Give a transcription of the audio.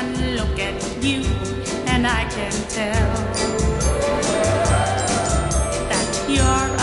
one look at you, and I can tell that you're